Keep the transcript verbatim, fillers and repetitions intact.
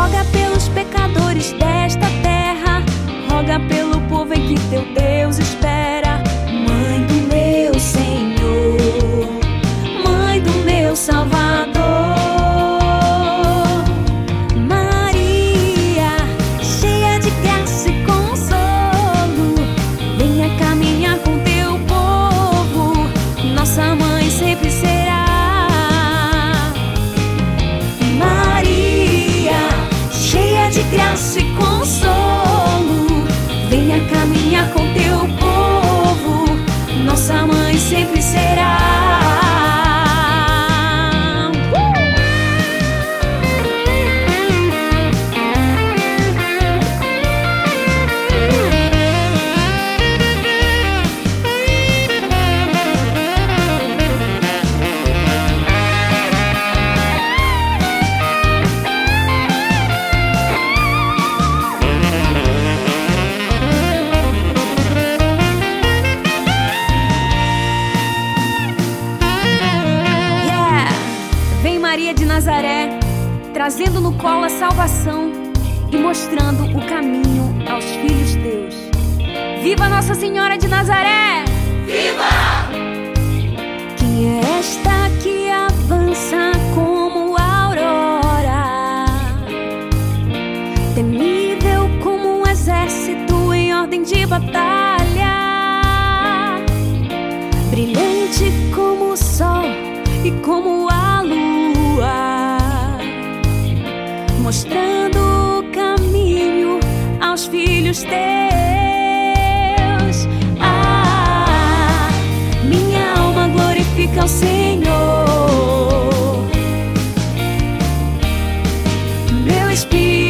roga pelos pecadores desta terra, roga pelo povo em que teu Deus espera. Mãe do meu Senhor, Mãe do meu Salvador, Maria, cheia de graça e consolo, venha caminhar com teu povo, nossa mãe sempre será. Maria, cheia de graça e consolo, venha caminhar com teu povo, nossa mãe sempre será. Maria de Nazaré, trazendo no colo a salvação e mostrando o caminho aos filhos teus. Viva Nossa Senhora de Nazaré! Viva! Quem é esta que avança como a aurora, temível como um exército em ordem de batalha, brilhante como o sol e como a lua, mostrando o caminho aos filhos teus. Ah, minha alma glorifica o Senhor, meu espírito